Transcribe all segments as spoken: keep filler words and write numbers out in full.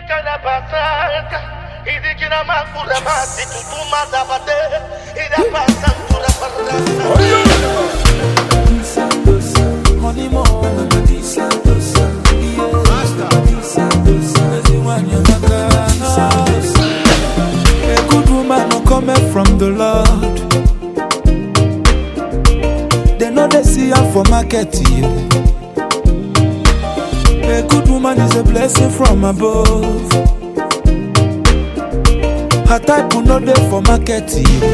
From the Lord, they know they see her for market. A good woman is a blessing from above. Her type will not there for market.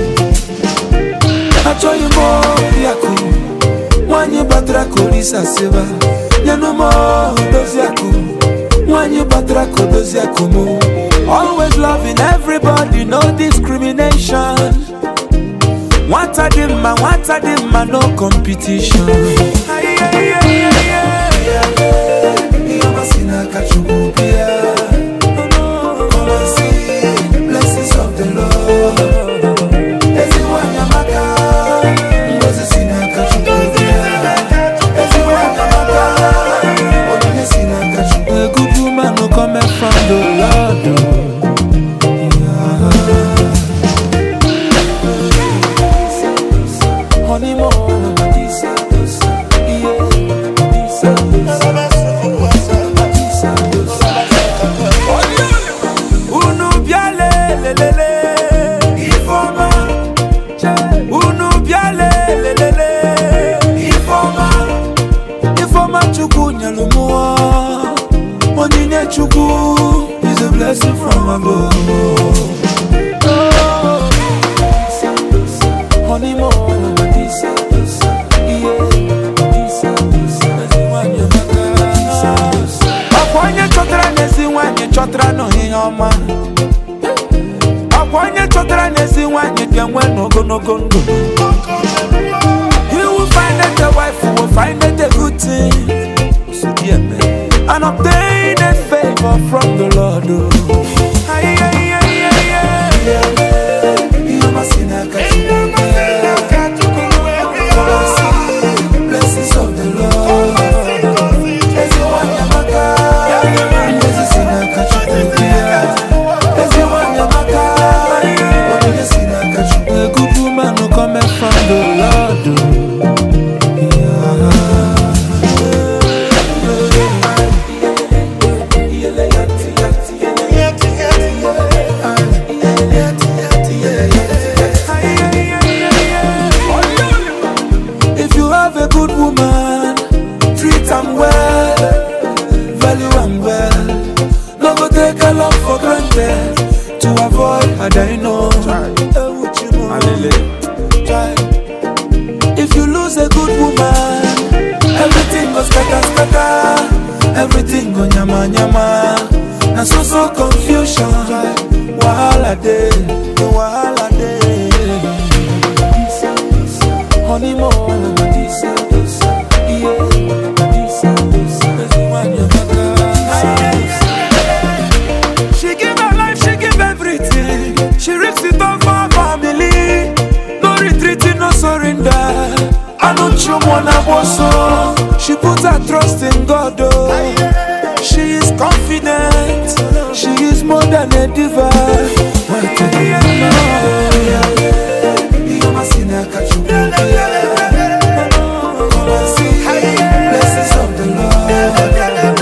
I tell you more, Yaku. When you batra kolisa seva, you know more those Yaku. When you batra kodos Yakumo. Always loving everybody, no discrimination. What a dimma, what a dimma, no competition. Aye, aye, aye, aye, aye. Come and see the blessings of the Lord. Everyone yamaka, ngozi sina kachukupia. Everyone yamaka, odine sina kachukupia. A good woman no come from the Lord. Chuku is a blessing from above. Oh, honey, more. Akwanya chotra nesi wanye chotra no hiyoma. Akwanya chotra nesi wanye kenwe no go no go no. You will find that the wife will find that a good thing. So dear man, and obtain a favor from the Lord. Oh. Aye, aye, aye, aye, aye. You must see that blessings of the Lord. Everyone yamaka, blessings in a kachukuya. Everyone yamaka, blessings in a kachukuya. A good woman who come from the Lord. Oh. To avoid, I know. If you lose a good woman, everything goes scatter, scatter. Everything go nyama, nyama. And so, so confusion. Wahala day, wahala day. Honey, more. She rips it off for her family. No retreating, no surrender. I know you wanna boss. She puts her trust in God. Oh. She is confident. She is more than a diva. Blessings of the Lord.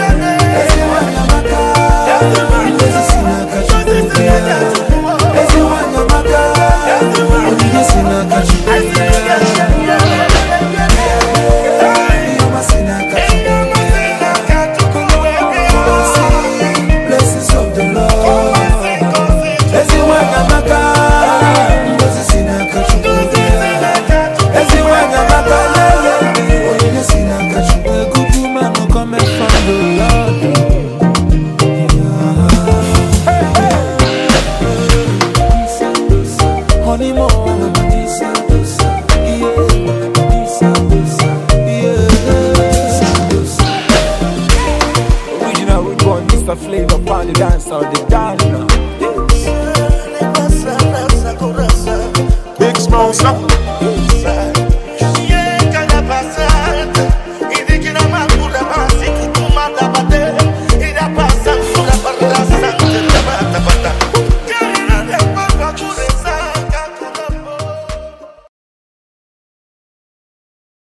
Flavor upon the dance or the dance now. Big Smoke.